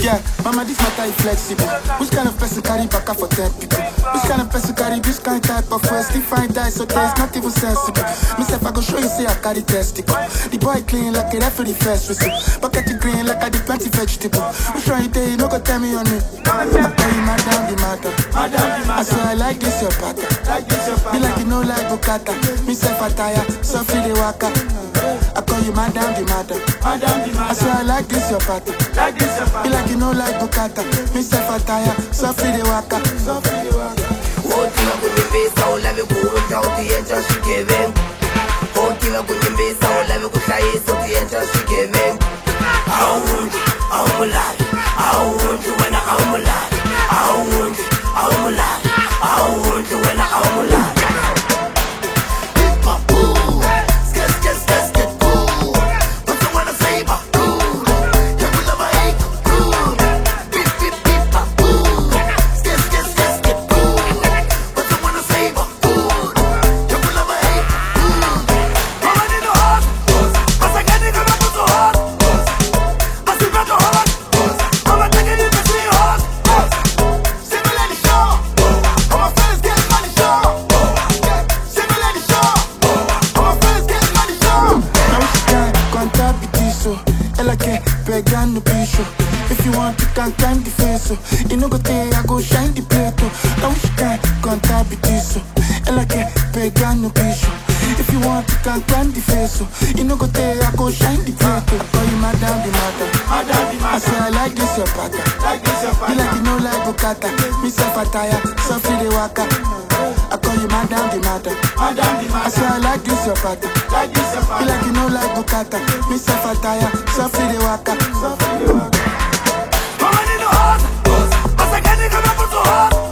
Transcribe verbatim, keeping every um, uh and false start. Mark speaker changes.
Speaker 1: Yeah, mama, this matter is flexible. Which kind of person carry back for ten people? Which kind of person carry this kind type of waste? If I die, so there's not even sensible. Myself, I go show you, say I carry testicle. The boy clean like a referee first whistle. Bucket it green like I did plenty vegetable. Which one you day, you no go tell me on it. I tell you, madam, the matter. I swear I like this, your pattern. Be like you know, like Bukata. Myself, I tire, so feel the waka. I call you madam, the matter. I swear I like this, your pattern. Be like you know, like Bukata. Myself, I tire, so feel the waka.
Speaker 2: Otima kunyembesa ulave kuunja utiyenja shikeve. Otima kunyembesa ulave kushayisa utiyenja shikeve. Awunju, awumulali. Awunju wena awumulali. Awunju, awumulali. Awunju wena awumulali.
Speaker 1: If you want, you can climb the face, so you know go there, I go shine the plate, oh. I wish you can contact with this, so and like a pagan no issue. If you want, you can climb the face, so you know go there, I go shine the plate, oh. Call you madam, the matter. I say I like this your pattern. You like you know like Bukata. Me self a tire, so feel the waka. I call you madam, the matter. I say I like this your pattern. You like you know like Bukata. Me self a tire, so feel the waka.
Speaker 2: Mama, need no heart. I say, can you come up with the heart?